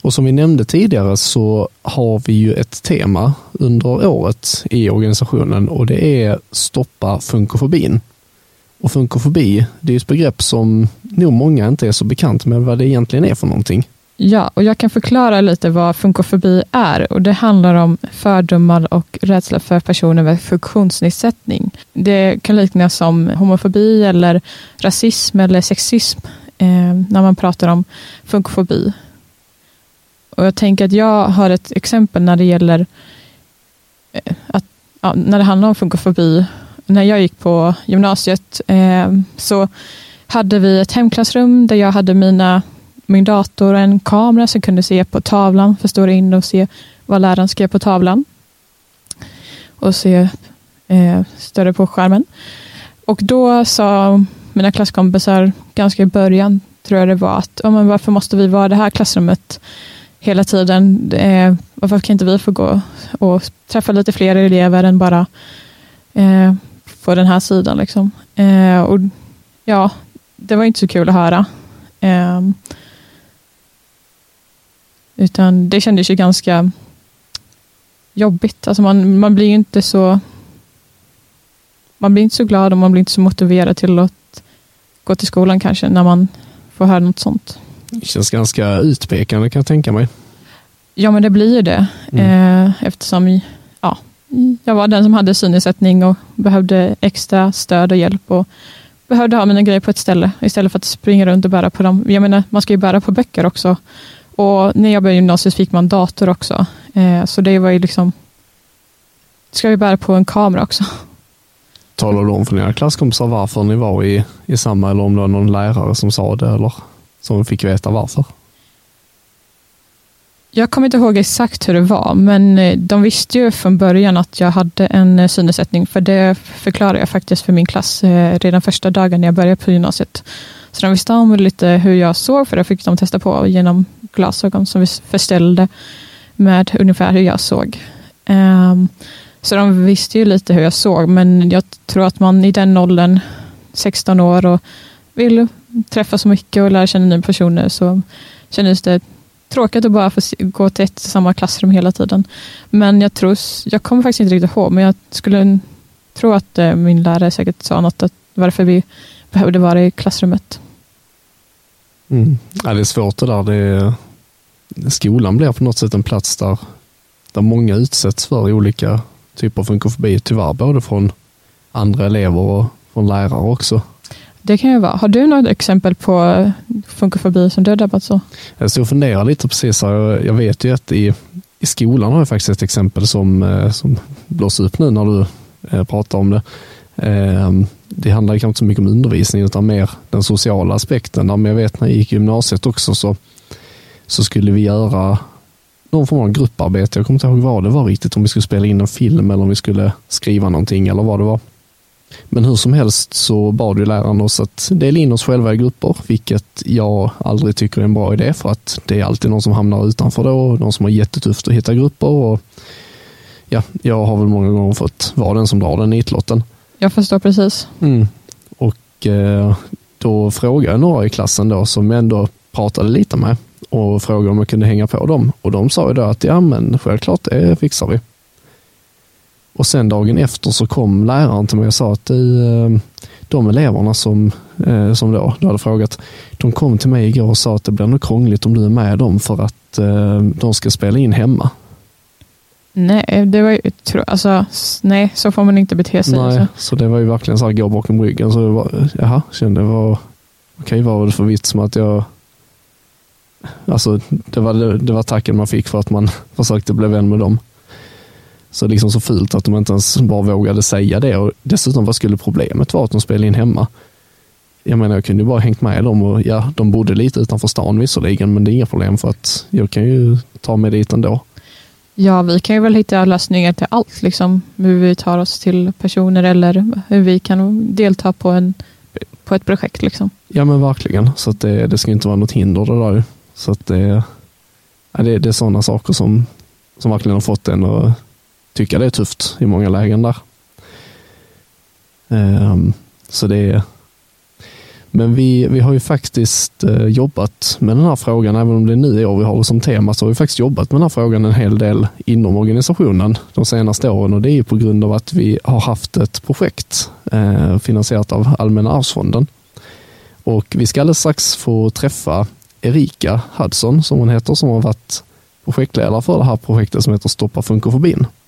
Och som vi nämnde tidigare så har vi ju ett tema under året i organisationen och det är stoppa funkofobin. Och funkofobi, det är ett begrepp som nog många inte är så bekant med vad det egentligen är för någonting. Ja, och jag kan förklara lite vad funkofobi är. Och det handlar om fördomar och rädsla för personer med funktionsnedsättning. Det kan liknas som homofobi eller rasism eller sexism när man pratar om funkofobi. Och jag tänker att jag har ett exempel när det gäller när det handlar om funkofobi. När jag gick på gymnasiet så hade vi ett hemklassrum där jag hade min dator och en kamera som kunde se på tavlan, förstora in och se vad läraren skrev på tavlan och se större på skärmen. Och då sa mina klasskompisar ganska i början, tror jag det var, att men varför måste vi vara i det här klassrummet hela tiden? Varför kan inte vi få gå och träffa lite fler elever än bara på den här sidan liksom. Och ja, det var inte så kul att höra. Utan det kändes ju ganska jobbigt. Alltså man blir ju inte så glad och man blir inte så motiverad till att gå till skolan kanske när man får höra något sånt. Det känns ganska utpekande kan jag tänka mig. Ja, men det blir ju det. Eftersom jag var den som hade synnedsättning och behövde extra stöd och hjälp och behövde ha mina grejer på ett ställe istället för att springa runt och bära på dem. Jag menar, man ska ju bära på böcker också. Och när jag började gymnasiet fick man dator också. Så det var ju liksom, ska vi bära på en kamera också. Talar du om för dina klasskompisar varför ni var i samma, eller om det var någon lärare som sa det eller som fick veta varför? Jag kommer inte ihåg exakt hur det var, men de visste ju från början att jag hade en synnedsättning, för det förklarade jag faktiskt för min klass redan första dagen när jag började på gymnasiet. Så de visste om lite hur jag såg, för det fick de testa på genom glasögon som vi förställde med ungefär hur jag såg. Så de visste ju lite hur jag såg, men jag tror att man i den åldern, 16 år, och vill träffa så mycket och lära känna nya personer, så kändes det tråkigt att bara få gå till samma klassrum hela tiden. Men jag kommer faktiskt inte riktigt ihåg, men jag skulle tro att min lärare säkert sa något att varför vi behövde vara i klassrummet. Ja, det är svårt det där. Skolan blir på något sätt en plats där många utsätts för olika typer av funkofobi, tyvärr både från andra elever och från lärare också. Det kan ju vara. Har du något exempel på funkofobi som du har drabbats så? Jag står och funderar lite precis här. Jag vet ju att i skolan har jag faktiskt ett exempel som blåser upp nu när du pratar om det. Det handlar kanske inte så mycket om undervisning utan mer den sociala aspekten. Men jag vet när jag gick i gymnasiet också så skulle vi göra någon form av grupparbete. Jag kommer inte ihåg vad det var riktigt, om vi skulle spela in en film eller om vi skulle skriva någonting eller vad det var. Men hur som helst så bad ju läraren oss att dela in oss själva i grupper, vilket jag aldrig tycker är en bra idé, för att det är alltid någon som hamnar utanför då, och någon som har jättetufft att hitta grupper, och ja, jag har väl många gånger fått vara den som drar den nitlotten. Jag förstår precis. Och då frågade jag några i klassen då som jag ändå pratade lite med och frågade om jag kunde hänga på dem, och de sa ju då att ja, men självklart, det fixar vi. Och sen dagen efter så kom läraren till mig och sa att de eleverna som då hade frågat, de kom till mig igår och sa att det blir nog krångligt om du är med dem för att de ska spela in hemma. Nej, det var ju, nej, så får man inte bete sig. Nej, så det var ju verkligen så här, gå bakom ryggen. Så det var, kände okej, vad var det för vits med att jag, alltså det var tacken man fick för att man försökte bli vän med dem. Så liksom så fult att de inte ens bara vågade säga det. Och dessutom, vad skulle problemet vara att de spelade in hemma? Jag menar, jag kunde ju bara hängt med dem, och ja, de bodde lite utanför stan visserligen, men det är inga problem för att jag kan ju ta mig dit ändå. Ja, vi kan ju väl hitta lösningar till allt, liksom hur vi tar oss till personer eller hur vi kan delta på ett projekt liksom. Ja, men verkligen, så att det ska inte vara något hinder det där. Så att det är sådana saker som verkligen har fått en att tycka det är tufft i många lägen där. Så det är, Men vi har ju faktiskt jobbat med den här frågan, även om det är nu i år vi har det som tema, så har vi faktiskt jobbat med den här frågan en hel del inom organisationen de senaste åren, och det är ju på grund av att vi har haft ett projekt finansierat av Allmänna arvsfonden. Och vi ska alldeles strax få träffa Erika Hudson, som hon heter, som har varit projektledare för det här projektet som heter Stoppa funkofobin.